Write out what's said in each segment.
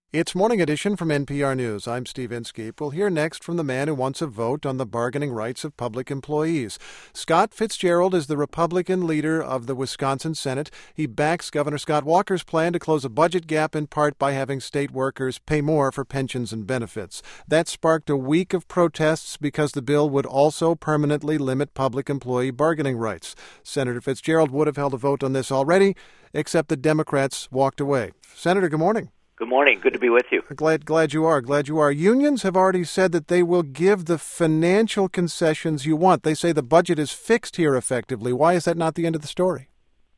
It's Morning Edition from NPR News. I'm Steve Inskeep. We'll hear next from the man who wants a vote on the bargaining rights of public employees. Scott Fitzgerald is the Republican leader of the Wisconsin Senate. He backs Governor Scott Walker's plan to close a budget gap in part by having state workers pay more for pensions and benefits. That sparked a week of protests because the bill would also permanently limit public employee bargaining rights. Senator Fitzgerald would have held a vote on this already, except the Democrats walked away. Senator, good morning. Good morning. Good to be with you. Glad you are. Glad you are. Unions have already said that they will give the financial concessions you want. They say the budget is fixed here effectively. Why is that not the end of the story?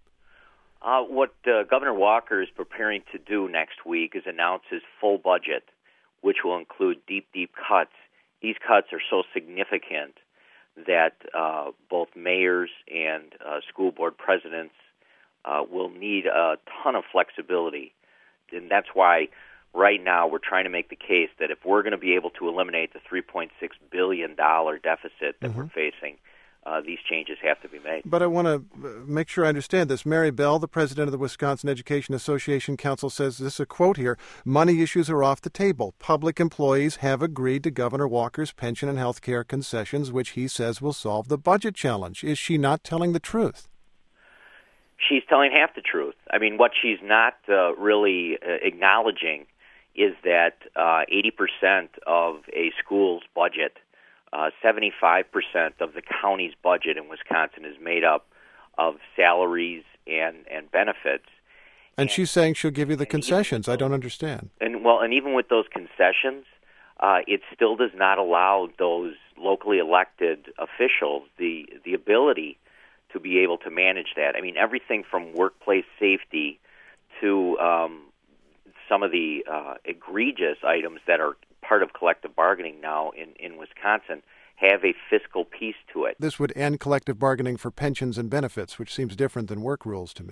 What Governor Walker is preparing to do next week is announce his full budget, which will include deep cuts. These cuts are so significant that both mayors and school board presidents will need a ton of flexibility. And that's why right now we're trying to make the case that if we're going to be able to eliminate the $3.6 billion deficit that we're facing, these changes have to be made. But I want to make sure I understand this. Mary Bell, the president of the Wisconsin Education Association Council, says, this is a quote here, money issues are off the table. Public employees have agreed to Governor Walker's pension and health care concessions, which he says will solve the budget challenge. Is she not telling the truth? She's telling half the truth. I mean, what she's not really acknowledging is that 80% of a school's budget, 75% of the county's budget in Wisconsin is made up of salaries and benefits. And she's saying she'll give you the concessions. I don't understand. And even with those concessions, it still does not allow those locally elected officials the ability to be able to manage that. I mean, everything from workplace safety to some of the egregious items that are part of collective bargaining now in Wisconsin have a fiscal piece to it. This would end collective bargaining for pensions and benefits, which seems different than work rules to me.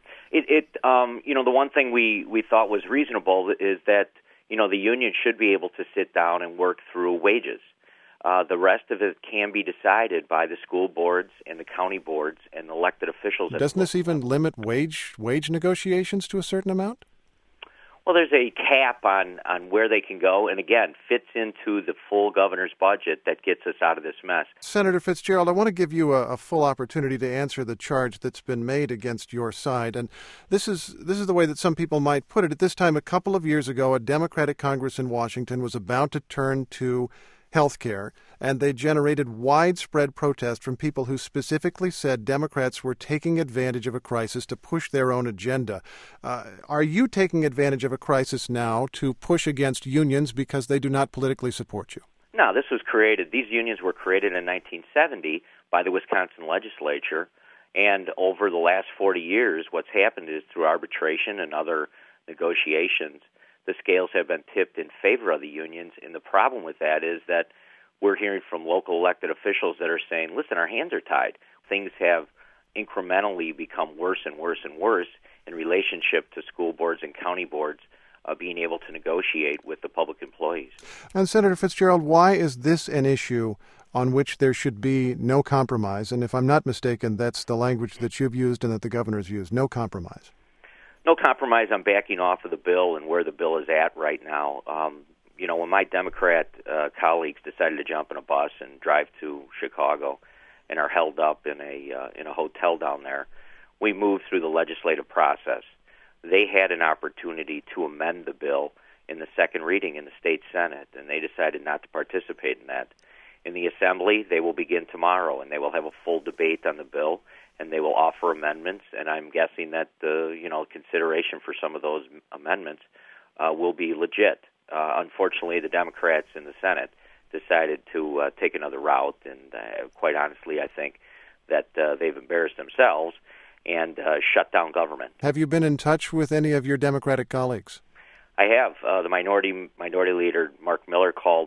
The one thing we thought was reasonable is that, the union should be able to sit down and work through wages. The rest of it can be decided by the school boards and the county boards and elected officials. Doesn't this even limit wage negotiations to a certain amount? Well, there's a cap on where they can go, and again, fits into the full governor's budget that gets us out of this mess. Senator Fitzgerald, I want to give you a full opportunity to answer the charge that's been made against your side. And this is the way that some people might put it. At this time, a couple of years ago, a Democratic Congress in Washington was about to turn to health care, and they generated widespread protest from people who specifically said Democrats were taking advantage of a crisis to push their own agenda. Are you taking advantage of a crisis now to push against unions because they do not politically support you? No, these unions were created in 1970 by the Wisconsin legislature, and over the last 40 years, what's happened is through arbitration and other negotiations, the scales have been tipped in favor of the unions, and the problem with that is that we're hearing from local elected officials that are saying, listen, our hands are tied. Things have incrementally become worse and worse and worse in relationship to school boards and county boards being able to negotiate with the public employees. And Senator Fitzgerald, why is this an issue on which there should be no compromise? And if I'm not mistaken, that's the language that you've used and that the governor's used, no compromise. No compromise on backing off of the bill and where the bill is at right now. When my Democrat colleagues decided to jump in a bus and drive to Chicago and are held up in a hotel down there, we moved through the legislative process. They had an opportunity to amend the bill in the second reading in the state Senate, and they decided not to participate in that. In the Assembly, they will begin tomorrow, and they will have a full debate on the bill, and they will offer amendments, and I'm guessing that consideration for some of those amendments will be legit. Unfortunately, the Democrats in the Senate decided to take another route, and quite honestly, I think that they've embarrassed themselves and shut down government. Have you been in touch with any of your Democratic colleagues? I have. The minority leader, Mark Miller, called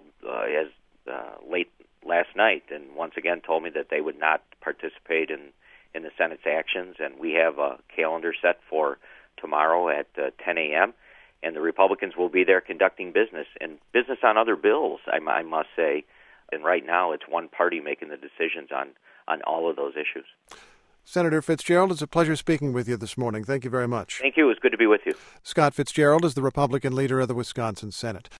late last night and once again told me that they would not participate in the Senate's actions, and we have a calendar set for tomorrow at 10 a.m., and the Republicans will be there conducting business, and business on other bills, I must say, and right now it's one party making the decisions on all of those issues. Senator Fitzgerald, it's a pleasure speaking with you this morning. Thank you very much. Thank you. It was good to be with you. Scott Fitzgerald is the Republican leader of the Wisconsin Senate.